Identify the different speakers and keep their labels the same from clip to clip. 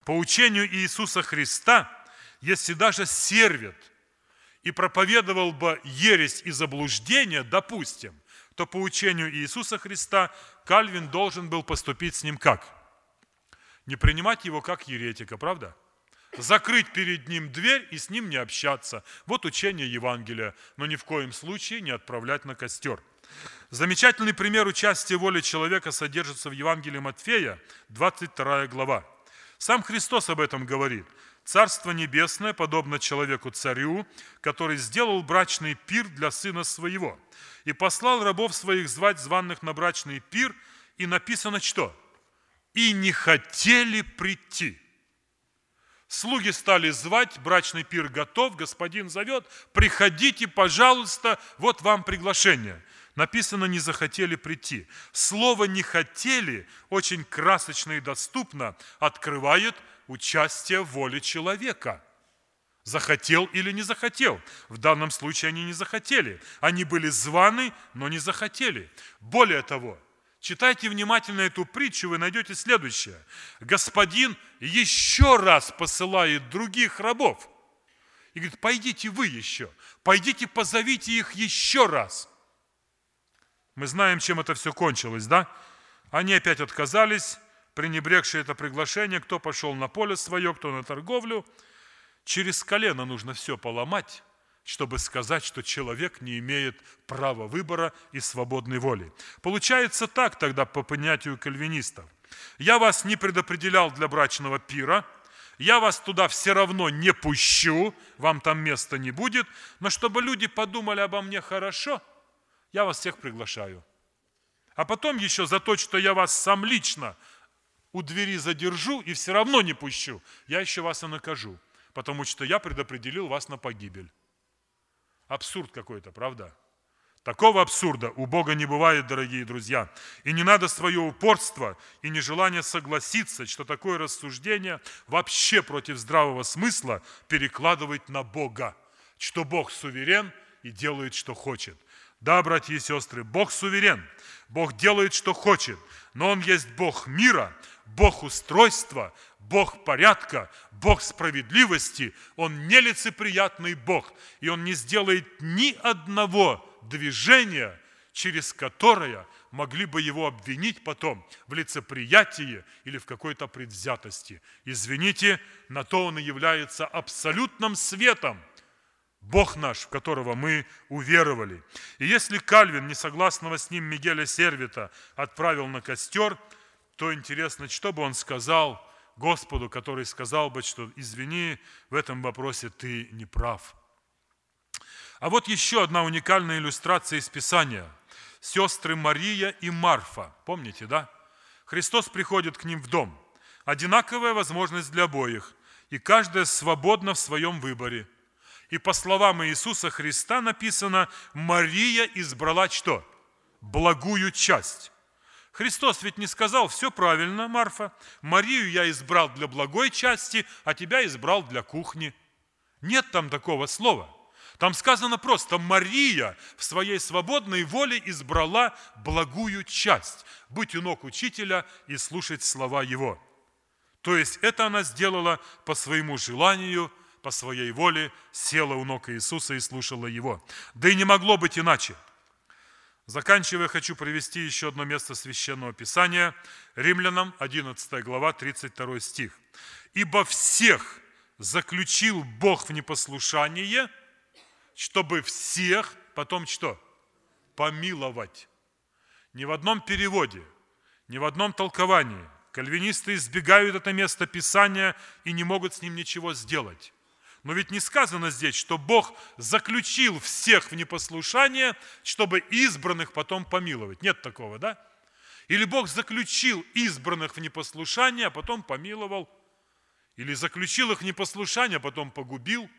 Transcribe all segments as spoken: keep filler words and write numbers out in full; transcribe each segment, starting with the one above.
Speaker 1: По учению Иисуса Христа, если даже сервет и проповедовал бы ересь и заблуждение, допустим, то по учению Иисуса Христа Кальвин должен был поступить с ним как? Не принимать его как еретика, правда? Закрыть перед ним дверь и с ним не общаться. Вот учение Евангелия, но ни в коем случае не отправлять на костер. Замечательный пример участия воли человека содержится в Евангелии Матфея, двадцать вторая глава. Сам Христос об этом говорит. «Царство небесное подобно человеку-царю, который сделал брачный пир для сына своего, и послал рабов своих звать званых на брачный пир, и написано что? И не хотели прийти». Слуги стали звать, брачный пир готов, господин зовет, приходите, пожалуйста, вот вам приглашение. Написано, не захотели прийти. Слово «не хотели» очень красочно и доступно открывает участие в воле человека. Захотел или не захотел? В данном случае они не захотели. Они были званы, но не захотели. Более того, читайте внимательно эту притчу, вы найдете следующее. Господин еще раз посылает других рабов. И говорит, пойдите вы еще, пойдите позовите их еще раз. Мы знаем, чем это все кончилось, да? Они опять отказались, пренебрегшие это приглашение, кто пошел на поле свое, кто на торговлю. Через колено нужно все поломать, чтобы сказать, что человек не имеет права выбора и свободной воли. Получается так тогда по понятию кальвинистов. Я вас не предопределял для брачного пира, я вас туда все равно не пущу, вам там места не будет, но чтобы люди подумали обо мне хорошо, я вас всех приглашаю. А потом еще за то, что я вас сам лично у двери задержу и все равно не пущу, я еще вас и накажу, потому что я предопределил вас на погибель. Абсурд какой-то, правда? Такого абсурда у Бога не бывает, дорогие друзья. И не надо свое упорство и нежелание согласиться, что такое рассуждение вообще против здравого смысла перекладывать на Бога, что Бог суверен и делает, что хочет. Да, братья и сестры, Бог суверен, Бог делает, что хочет, но Он есть Бог мира, Бог устройства, Бог порядка, Бог справедливости. Он нелицеприятный Бог, и Он не сделает ни одного движения, через которое могли бы Его обвинить потом в лицеприятии или в какой-то предвзятости. Извините, на то Он и является абсолютным светом. Бог наш, в которого мы уверовали. И если Кальвин, несогласного с ним Мигеля Сервета, отправил на костер, то интересно, что бы он сказал Господу, который сказал бы, что извини, в этом вопросе ты не прав. А вот еще одна уникальная иллюстрация из Писания. Сестры Мария и Марфа. Помните, да? Христос приходит к ним в дом. Одинаковая возможность для обоих. И каждая свободна в своем выборе. И по словам Иисуса Христа написано, Мария избрала что? Благую часть. Христос ведь не сказал, все правильно, Марфа, Марию я избрал для благой части, а тебя избрал для кухни. Нет там такого слова. Там сказано просто, Мария в своей свободной воле избрала благую часть, быть у ног учителя и слушать слова его. То есть это она сделала по своему желанию, по своей воле, села у ног Иисуса и слушала его. Да и не могло быть иначе. Заканчивая, хочу привести еще одно место Священного Писания. Римлянам, одиннадцатая глава, тридцать второй стих. «Ибо всех заключил Бог в непослушание, чтобы всех, потом что? Помиловать». Ни в одном переводе, ни в одном толковании кальвинисты избегают это место Писания и не могут с ним ничего сделать. Но ведь не сказано здесь, что Бог заключил всех в непослушание, чтобы избранных потом помиловать. Нет такого, да? Или Бог заключил избранных в непослушание, а потом помиловал. Или заключил их в непослушание, а потом погубил.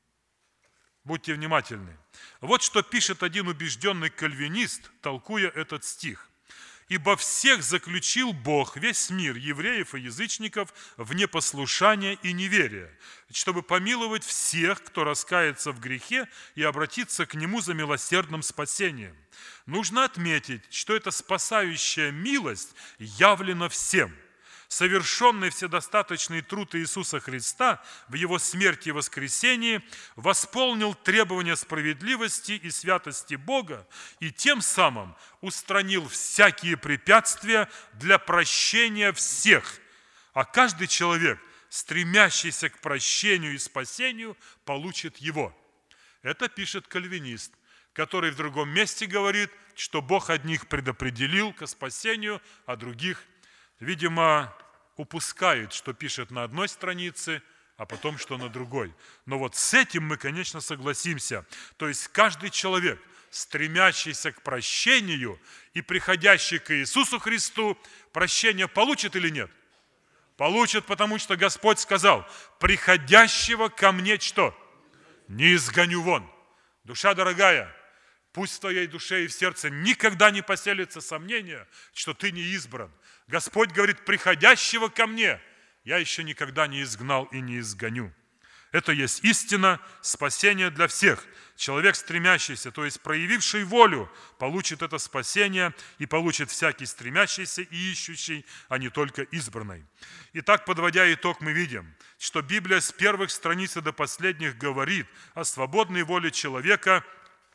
Speaker 1: Будьте внимательны. Вот что пишет один убежденный кальвинист, толкуя этот стих. «Ибо всех заключил Бог, весь мир, евреев и язычников, в непослушание и неверие, чтобы помиловать всех, кто раскается в грехе и обратиться к Нему за милосердным спасением. Нужно отметить, что эта спасающая милость явлена всем. совершенный вседостаточный труд Иисуса Христа в Его смерти и воскресении восполнил требования справедливости и святости Бога и тем самым устранил всякие препятствия для прощения всех. А каждый человек, стремящийся к прощению и спасению, получит его. Это пишет кальвинист, который в другом месте говорит, что Бог одних предопределил ко спасению, а других, видимо, упускает, что пишет на одной странице, а потом, что на другой. Но вот с этим мы, конечно, согласимся. То есть каждый человек, стремящийся к прощению и приходящий к Иисусу Христу, прощение получит или нет? Получит, потому что Господь сказал: приходящего ко мне что? Не изгоню вон. Душа дорогая, пусть в твоей душе и в сердце никогда не поселится сомнение, что ты не избран. Господь говорит: приходящего ко мне я еще никогда не изгнал и не изгоню. Это есть истина спасения для всех. Человек, стремящийся, то есть проявивший волю, получит это спасение и получит всякий стремящийся и ищущий, а не только избранный. Итак, подводя итог, мы видим, что Библия с первых страниц до последних говорит о свободной воле человека,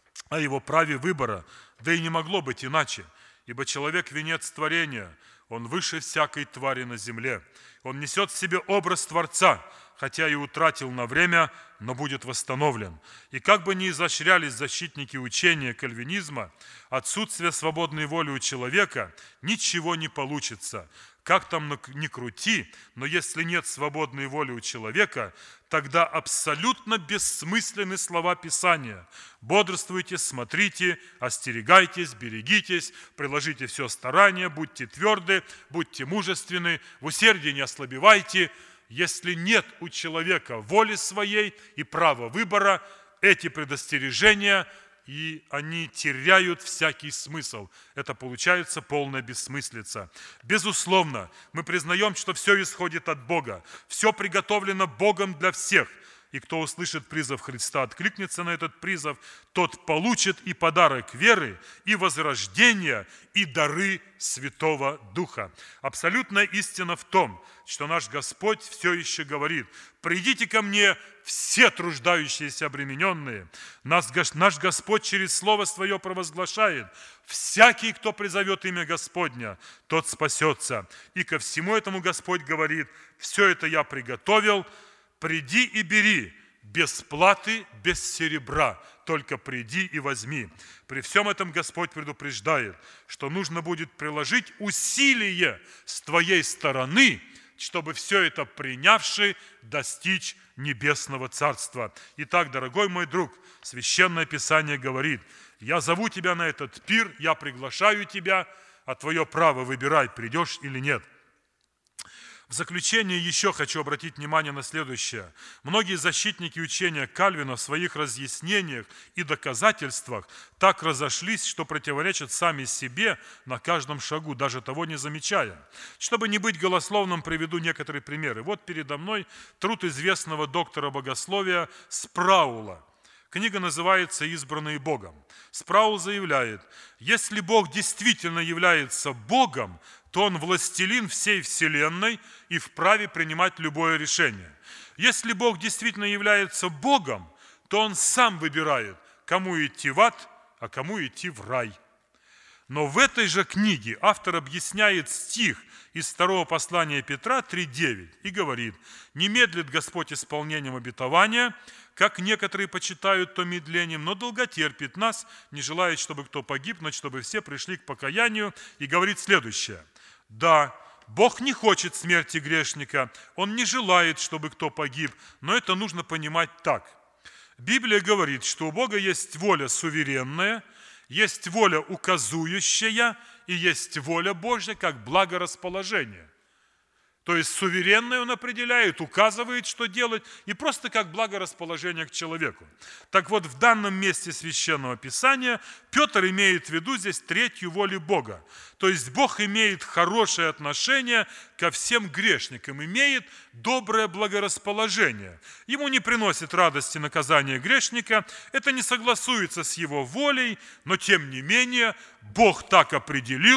Speaker 1: о его праве выбора, да и не могло быть иначе, ибо человек – венец творения, он выше всякой твари на земле, он несет в себе образ Творца, хотя и утратил на время, но будет восстановлен. И как бы ни изощрялись защитники учения кальвинизма, отсутствие свободной воли у человека ничего не получится. Как там ни крути, но если нет свободной воли у человека, тогда абсолютно бессмысленны слова Писания. Бодрствуйте, смотрите, остерегайтесь, берегитесь, приложите все старание, будьте тверды, будьте мужественны, в усердии не ослабевайте. Если нет у человека воли своей и права выбора, эти предостережения, и они теряют всякий смысл. Это получается полная бессмыслица. Безусловно, мы признаем, что все исходит от Бога. Все приготовлено Богом для всех. И кто услышит призыв Христа, откликнется на этот призыв, тот получит и подарок веры, и возрождения, и дары Святого Духа. Абсолютная истина в том, что наш Господь все еще говорит: «Придите ко мне, все труждающиеся обремененные». Нас, наш Господь через Слово Свое провозглашает: «Всякий, кто призовет имя Господня, тот спасется». И ко всему этому Господь говорит: «Все это я приготовил, приди и бери, без платы, без серебра, только приди и возьми». При всем этом Господь предупреждает, что нужно будет приложить усилие с твоей стороны, чтобы все это принявши достичь небесного Царства. Итак, дорогой мой друг, Священное Писание говорит: «Я зову тебя на этот пир, я приглашаю тебя, а твое право выбирай, придешь или нет». В заключение еще хочу обратить внимание на следующее. Многие защитники учения Кальвина в своих разъяснениях и доказательствах так разошлись, что противоречат сами себе на каждом шагу, даже того не замечая. Чтобы не быть голословным, приведу некоторые примеры. Вот передо мной труд известного доктора богословия Спраула. Книга называется «Избранные Богом». Спраул заявляет: если Бог действительно является Богом, то Он властелин всей вселенной и вправе принимать любое решение. Если Бог действительно является Богом, то Он сам выбирает, кому идти в ад, а кому идти в рай. Но в этой же книге автор объясняет стих из второго послания Петра три девять и говорит: «Не медлит Господь исполнением обетования, как некоторые почитают то медлением, но долготерпит нас, не желает, чтобы кто погиб, но чтобы все пришли к покаянию». И говорит следующее: «Да, Бог не хочет смерти грешника, Он не желает, чтобы кто погиб, но это нужно понимать так. Библия говорит, что у Бога есть воля суверенная, есть воля указующая и есть воля Божья как благорасположение». То есть суверенное Он определяет, указывает, что делать, и просто как благорасположение к человеку. Так вот, в данном месте Священного Писания Петр имеет в виду здесь третью волю Бога. То есть Бог имеет хорошее отношение ко всем грешникам, имеет доброе благорасположение. Ему не приносит радости наказание грешника, это не согласуется с его волей, но тем не менее Бог так определил,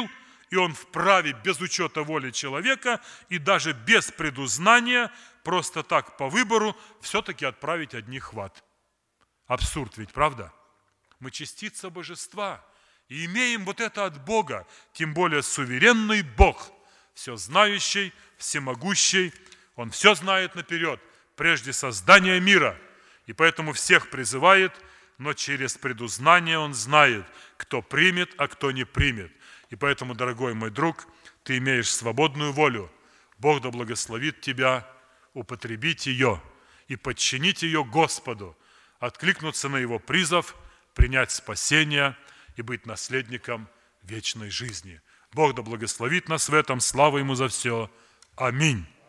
Speaker 1: и он вправе без учета воли человека и даже без предузнания просто так по выбору все-таки отправить одних в ад. Абсурд ведь, правда? Мы частица божества и имеем вот это от Бога, тем более суверенный Бог, все знающий, всемогущий, Он все знает наперед, прежде создания мира, и поэтому всех призывает, но через предузнание Он знает, кто примет, а кто не примет. И поэтому, дорогой мой друг, ты имеешь свободную волю. Бог да благословит тебя употребить ее и подчинить ее Господу, откликнуться на Его призыв, принять спасение и быть наследником вечной жизни. Бог да благословит нас в этом. Слава Ему за все. Аминь.